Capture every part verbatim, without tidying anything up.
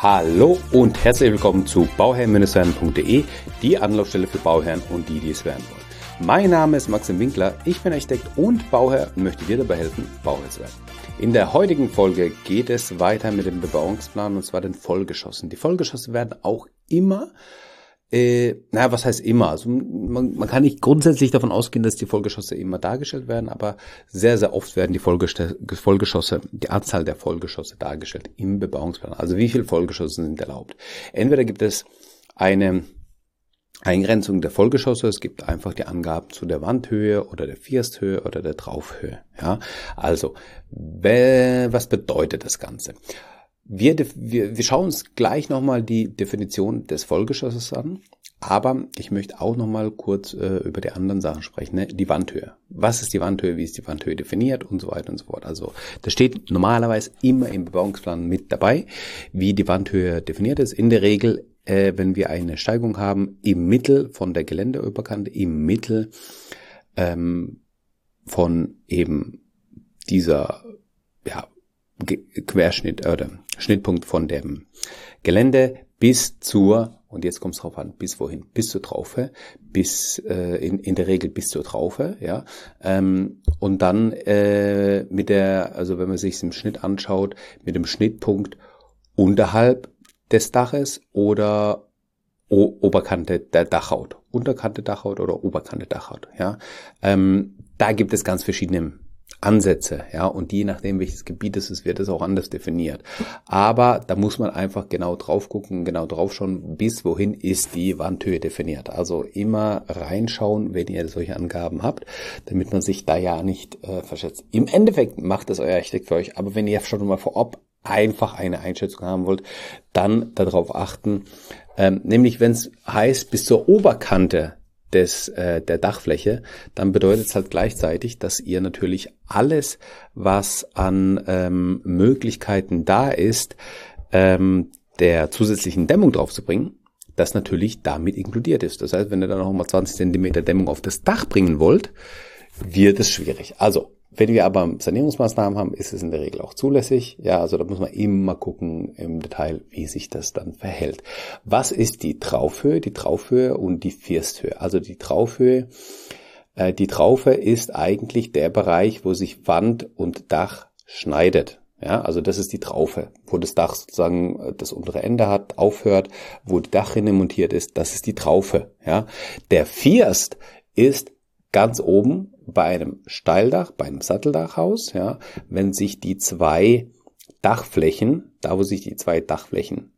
Hallo und herzlich willkommen zu bauherren punkt de, die Anlaufstelle für Bauherren und die, die es werden wollen. Mein Name ist Maxim Winkler, ich bin Architekt und Bauherr und möchte dir dabei helfen, Bauherr zu werden. In der heutigen Folge geht es weiter mit dem Bebauungsplan und zwar den Vollgeschossen. Die Vollgeschosse werden auch immer Äh, naja, was heißt immer? Also man, man kann nicht grundsätzlich davon ausgehen, dass die Vollgeschosse immer dargestellt werden, aber sehr, sehr oft werden die Vollgeschosse, die Anzahl der Vollgeschosse dargestellt im Bebauungsplan. Also wie viele Vollgeschosse sind erlaubt? Entweder gibt es eine Eingrenzung der Vollgeschosse, es gibt einfach die Angaben zu der Wandhöhe oder der Firsthöhe oder der Traufhöhe. Ja, also was bedeutet das Ganze? Wir, wir, wir schauen uns gleich nochmal die Definition des Vollgeschosses an, aber ich möchte auch nochmal kurz äh, über die anderen Sachen sprechen, ne? Die Wandhöhe. Was ist die Wandhöhe, wie ist die Wandhöhe definiert und so weiter und so fort. Also das steht normalerweise immer im Bebauungsplan mit dabei, wie die Wandhöhe definiert ist. In der Regel, äh, wenn wir eine Steigung haben, im Mittel von der Geländeoberkante, im Mittel ähm, von eben dieser, ja, Querschnitt oder Schnittpunkt von dem Gelände bis zur, und jetzt kommt es drauf an, bis wohin, bis zur Traufe, bis äh, in, in der Regel bis zur Traufe, ja, ähm, und dann äh, mit der, also wenn man sich im Schnitt anschaut, mit dem Schnittpunkt unterhalb des Daches oder o- Oberkante der Dachhaut, Unterkante Dachhaut oder Oberkante Dachhaut, ja, ähm, da gibt es ganz verschiedene Ansätze, ja, und je nachdem, welches Gebiet es ist, wird es auch anders definiert. Aber da muss man einfach genau drauf gucken, genau drauf schauen, bis wohin ist die Wandhöhe definiert. Also immer reinschauen, wenn ihr solche Angaben habt, damit man sich da ja nicht äh, verschätzt. Im Endeffekt macht das euer Architekt für euch, aber wenn ihr schon mal vorab einfach eine Einschätzung haben wollt, dann darauf achten, ähm, nämlich wenn es heißt, bis zur Oberkante des äh, der Dachfläche, dann bedeutet es halt gleichzeitig, dass ihr natürlich alles, was an ähm, Möglichkeiten da ist, ähm, der zusätzlichen Dämmung draufzubringen, das natürlich damit inkludiert ist. Das heißt, wenn ihr dann noch mal zwanzig Zentimeter Dämmung auf das Dach bringen wollt, wird es schwierig. Also, wenn wir aber Sanierungsmaßnahmen haben, ist es in der Regel auch zulässig. Ja, also da muss man immer gucken im Detail, wie sich das dann verhält. Was ist die Traufhöhe? Die Traufhöhe und die Firsthöhe. Also die Traufhöhe, äh, die Traufe ist eigentlich der Bereich, wo sich Wand und Dach schneidet. Ja, also das ist die Traufe, wo das Dach sozusagen das untere Ende hat, aufhört, wo die Dachrinne montiert ist. Das ist die Traufe. Ja, der First ist ganz oben bei einem Steildach, bei einem Satteldachhaus, ja, wenn sich die zwei Dachflächen, da wo sich die zwei Dachflächen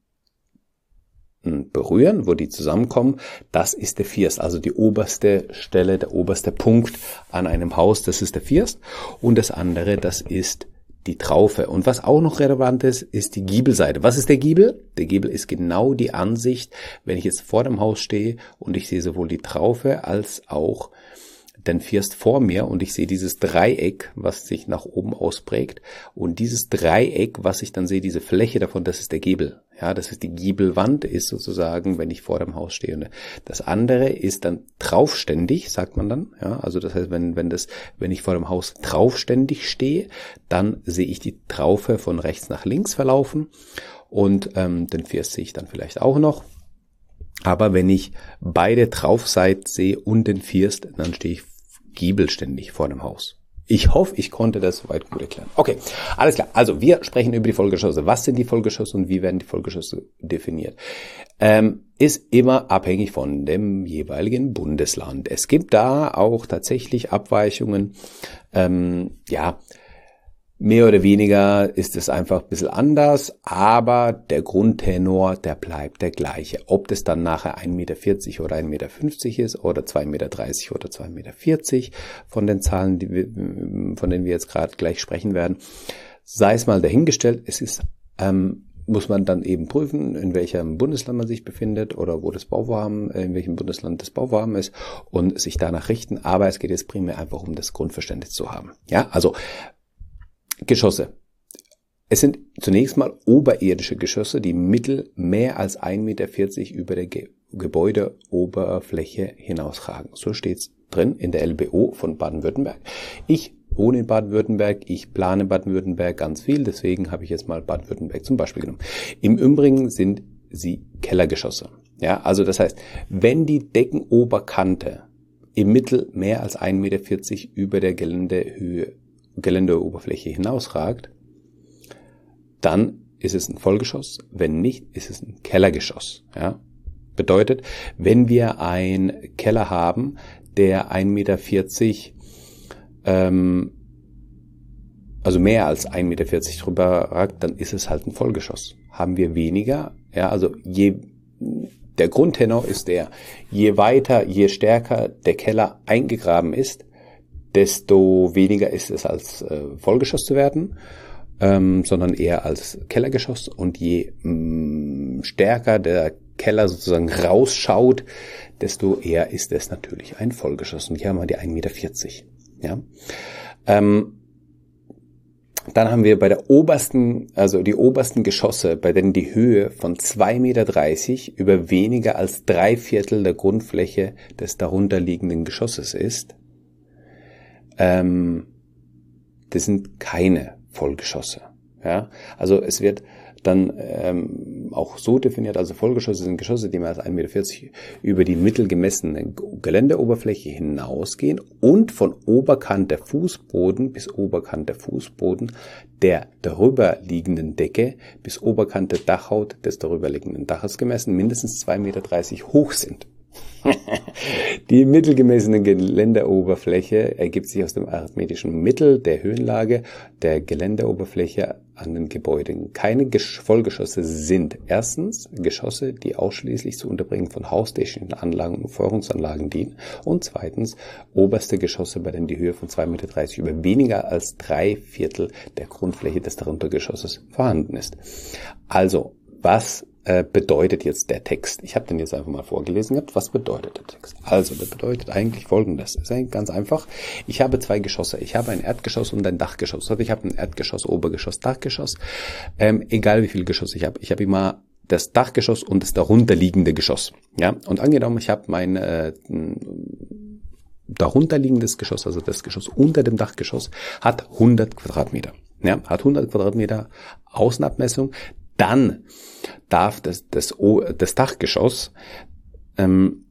berühren, wo die zusammenkommen, das ist der First, also die oberste Stelle, der oberste Punkt an einem Haus, das ist der First. Und das andere, das ist die Traufe. Und was auch noch relevant ist, ist die Giebelseite. Was ist der Giebel? Der Giebel ist genau die Ansicht, wenn ich jetzt vor dem Haus stehe und ich sehe sowohl die Traufe als auch den First vor mir und ich sehe dieses Dreieck, was sich nach oben ausprägt, und dieses Dreieck, was ich dann sehe, diese Fläche davon, das ist der Giebel. Ja, das ist die Giebelwand, ist sozusagen, wenn ich vor dem Haus stehe. Und das andere ist dann traufständig, sagt man dann. Ja, also das heißt, wenn wenn das, wenn ich vor dem Haus traufständig stehe, dann sehe ich die Traufe von rechts nach links verlaufen und ähm, den First sehe ich dann vielleicht auch noch. Aber wenn ich beide Traufseiten sehe und den First, dann stehe ich giebelständig vor dem Haus. Ich hoffe, ich konnte das soweit gut erklären. Okay, alles klar. Also wir sprechen über die Vollgeschosse. Was sind die Vollgeschosse und wie werden die Vollgeschosse definiert? Ähm, ist immer abhängig von dem jeweiligen Bundesland. Es gibt da auch tatsächlich Abweichungen. Ähm, ja, mehr oder weniger ist es einfach ein bisschen anders, aber der Grundtenor, der bleibt der gleiche. Ob das dann nachher ein Meter vierzig oder ein Meter fünfzig ist oder zwei Meter dreißig oder zwei Meter vierzig von den Zahlen, die wir, von denen wir jetzt gerade gleich sprechen werden, sei es mal dahingestellt. Es ist, ähm, muss man dann eben prüfen, in welchem Bundesland man sich befindet oder wo das Bauvorhaben, in welchem Bundesland das Bauvorhaben ist und sich danach richten. Aber es geht jetzt primär einfach um das Grundverständnis zu haben. Ja, also Geschosse. Es sind zunächst mal oberirdische Geschosse, die mittel mehr als ein Meter vierzig über der Ge- Gebäudeoberfläche hinausragen. So steht's drin in der L B O von Baden-Württemberg. Ich wohne in Baden-Württemberg, ich plane Baden-Württemberg ganz viel, deswegen habe ich jetzt mal Baden-Württemberg zum Beispiel genommen. Im Übrigen sind sie Kellergeschosse. Ja, also das heißt, wenn die Deckenoberkante im Mittel mehr als ein Meter vierzig über der Geländehöhe, Geländeoberfläche hinausragt, dann ist es ein Vollgeschoss, wenn nicht, ist es ein Kellergeschoss. Ja? Bedeutet, wenn wir einen Keller haben, der ein Meter vierzig, ähm, also mehr als ein Meter vierzig drüber ragt, dann ist es halt ein Vollgeschoss. Haben wir weniger, ja, also je, der Grundtenor ist der, je weiter, je stärker der Keller eingegraben ist, desto weniger ist es als äh, Vollgeschoss zu werden. Ähm, sondern eher als Kellergeschoss, und je mh, stärker der Keller sozusagen rausschaut, desto eher ist es natürlich ein Vollgeschoss. Und hier haben wir die ein Meter vierzig. Ja? Ähm, dann haben wir bei der obersten, also die obersten Geschosse, bei denen die Höhe von zwei Meter dreißig über weniger als drei Viertel der Grundfläche des darunterliegenden Geschosses ist. Ähm, das sind keine Vollgeschosse. Ja, also es wird dann ähm, auch so definiert, also Vollgeschosse sind Geschosse, die mehr als ein Meter vierzig über die mittelgemessene Geländeoberfläche hinausgehen und von Oberkant der Fußboden bis Oberkant der Fußboden der darüber liegenden Decke bis Oberkant der Dachhaut des darüberliegenden Daches gemessen mindestens zwei Meter dreißig hoch sind. Die mittelgemessene Geländeoberfläche ergibt sich aus dem arithmetischen Mittel der Höhenlage der Geländeoberfläche an den Gebäuden. Keine Vollgeschosse sind erstens Geschosse, die ausschließlich zur Unterbringung von haustechnischen Anlagen und Feuerungsanlagen dienen, und zweitens oberste Geschosse, bei denen die Höhe von zwei Meter dreißig über weniger als drei Viertel der Grundfläche des Daruntergeschosses vorhanden ist. Also, was bedeutet jetzt der Text? Ich habe den jetzt einfach mal vorgelesen gehabt. Was bedeutet der Text? Also, der bedeutet eigentlich Folgendes. Es ist ganz einfach. Ich habe zwei Geschosse. Ich habe ein Erdgeschoss und ein Dachgeschoss. Also ich habe ein Erdgeschoss, Obergeschoss, Dachgeschoss. Ähm, egal wie viele Geschosse ich habe. Ich habe immer das Dachgeschoss und das darunterliegende Geschoss. Ja. Und angenommen, ich habe mein äh, darunterliegendes Geschoss, also das Geschoss unter dem Dachgeschoss, hat hundert Quadratmeter. Ja, hat hundert Quadratmeter Außenabmessung. Dann darf das, das, das Dachgeschoss, ähm,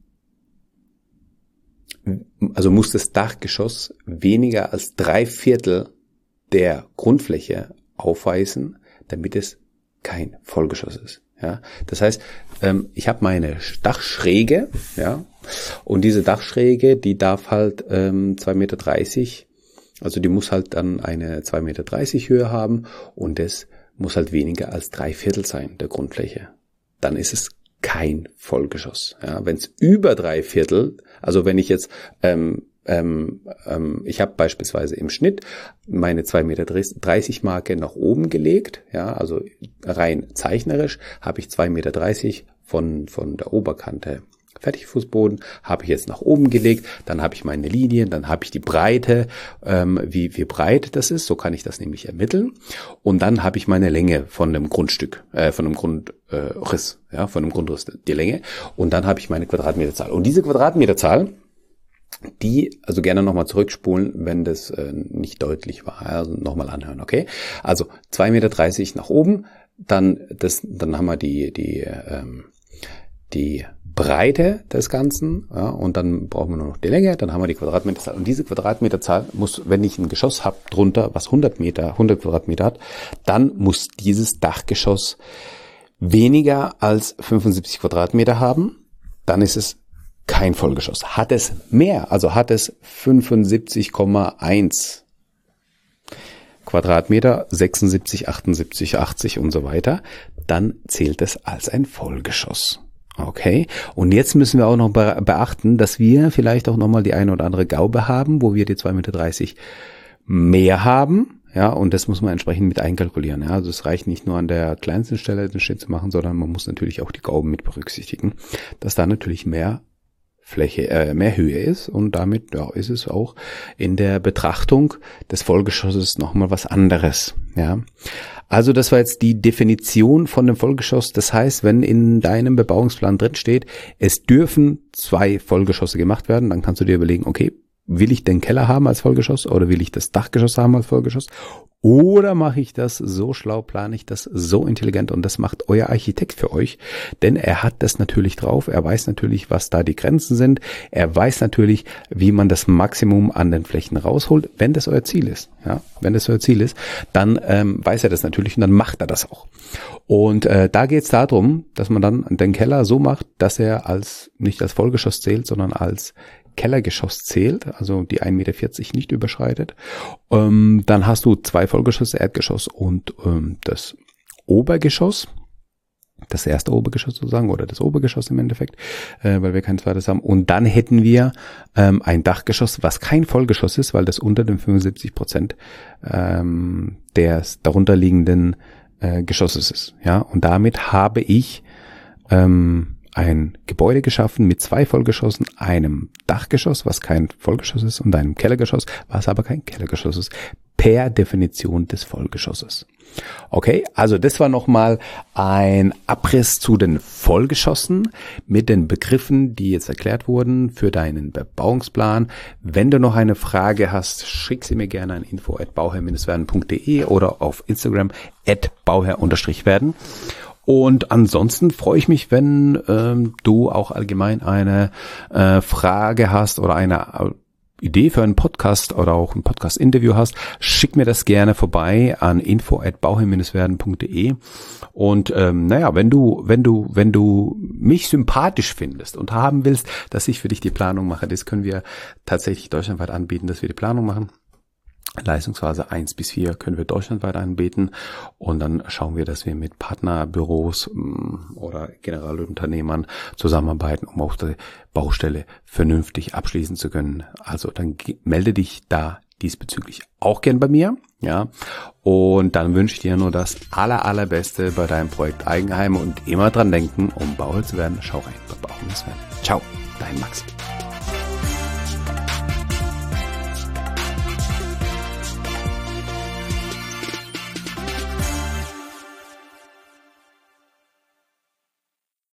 also muss das Dachgeschoss weniger als drei Viertel der Grundfläche aufweisen, damit es kein Vollgeschoss ist. Ja, das heißt, ähm, ich habe meine Dachschräge, ja, und diese Dachschräge, die darf halt ähm, zwei Meter dreißig, also die muss halt dann eine zwei Meter dreißig Höhe haben, und das muss halt weniger als drei Viertel sein der Grundfläche. Dann ist es kein Vollgeschoss. Ja, wenn es über drei Viertel, also wenn ich jetzt, ähm, ähm, ähm, ich habe beispielsweise im Schnitt meine zwei Meter dreißig Marke nach oben gelegt, ja, also rein zeichnerisch habe ich zwei Meter dreißig von von der Oberkante Fertigfußboden, habe ich jetzt nach oben gelegt, dann habe ich meine Linien, dann habe ich die Breite, ähm, wie wie breit das ist, so kann ich das nämlich ermitteln, und dann habe ich meine Länge von dem Grundstück, äh, von dem Grundriss, äh, ja, von dem Grundriss, die Länge, und dann habe ich meine Quadratmeterzahl. Und diese Quadratmeterzahl, die, also gerne nochmal zurückspulen, wenn das äh, nicht deutlich war, also nochmal anhören, okay? Also zwei Meter dreißig nach oben, dann das, dann haben wir die die ähm, die Breite des Ganzen, ja, und dann brauchen wir nur noch die Länge, dann haben wir die Quadratmeterzahl. Und diese Quadratmeterzahl muss, wenn ich ein Geschoss habe drunter, was hundert Meter, hundert Quadratmeter hat, dann muss dieses Dachgeschoss weniger als fünfundsiebzig Quadratmeter haben, dann ist es kein Vollgeschoss. Hat es mehr, also hat es fünfundsiebzig Komma eins Quadratmeter, sechsundsiebzig, achtundsiebzig, achtzig und so weiter, dann zählt es als ein Vollgeschoss. Okay, und jetzt müssen wir auch noch beachten, dass wir vielleicht auch nochmal die eine oder andere Gaube haben, wo wir die zwei Meter dreißig mehr haben, ja, und das muss man entsprechend mit einkalkulieren. Ja, also es reicht nicht nur an der kleinsten Stelle den Schnitt zu machen, sondern man muss natürlich auch die Gauben mit berücksichtigen, dass da natürlich mehr Fläche, äh, mehr Höhe ist, und damit ja, ist es auch in der Betrachtung des Vollgeschosses nochmal was anderes. Ja, also das war jetzt die Definition von dem Vollgeschoss. Das heißt, wenn in deinem Bebauungsplan drin steht, es dürfen zwei Vollgeschosse gemacht werden, dann kannst du dir überlegen, okay, will ich den Keller haben als Vollgeschoss oder will ich das Dachgeschoss haben als Vollgeschoss? Oder mache ich das so schlau, plane ich das so intelligent und das macht euer Architekt für euch, denn er hat das natürlich drauf, er weiß natürlich, was da die Grenzen sind, er weiß natürlich, wie man das Maximum an den Flächen rausholt, wenn das euer Ziel ist. Ja, wenn das euer Ziel ist, dann ähm, weiß er das natürlich und dann macht er das auch. Und äh, da geht es darum, dass man dann den Keller so macht, dass er als nicht als Vollgeschoss zählt, sondern als Kellergeschoss zählt, also die ein Meter vierzig nicht überschreitet. Ähm, dann hast du zwei Vollgeschosse, Erdgeschoss und ähm, das Obergeschoss, das erste Obergeschoss sozusagen oder das Obergeschoss im Endeffekt, äh, weil wir kein zweites haben. Und dann hätten wir ähm, ein Dachgeschoss, was kein Vollgeschoss ist, weil das unter den fünfundsiebzig Prozent ähm, des darunterliegenden äh, Geschosses ist. Ja, und damit habe ich ähm, ein Gebäude geschaffen mit zwei Vollgeschossen, einem Dachgeschoss, was kein Vollgeschoss ist, und einem Kellergeschoss, was aber kein Kellergeschoss ist, per Definition des Vollgeschosses. Okay, also das war nochmal ein Abriss zu den Vollgeschossen mit den Begriffen, die jetzt erklärt wurden für deinen Bebauungsplan. Wenn du noch eine Frage hast, schick sie mir gerne an info at bauherr Bindestrich werden punkt de oder auf Instagram at bauherr Unterstrich werden. Und ansonsten freue ich mich, wenn ähm, du auch allgemein eine äh, Frage hast oder eine Idee für einen Podcast oder auch ein Podcast-Interview hast. Schick mir das gerne vorbei an info at bauherr Bindestrich werden punkt de. Und ähm, naja, wenn du, wenn du, wenn du mich sympathisch findest und haben willst, dass ich für dich die Planung mache, das können wir tatsächlich deutschlandweit anbieten, dass wir die Planung machen. Leistungsphase eins bis vier können wir deutschlandweit anbieten und dann schauen wir, dass wir mit Partnerbüros oder Generalunternehmern zusammenarbeiten, um auf der Baustelle vernünftig abschließen zu können. Also dann melde dich da diesbezüglich auch gern bei mir, ja. Und dann wünsche ich dir nur das aller, allerbeste bei deinem Projekt Eigenheim und immer dran denken, um Bauherr zu werden, schau rein bei Bauherr Bindestrich werden. Ciao, dein Max.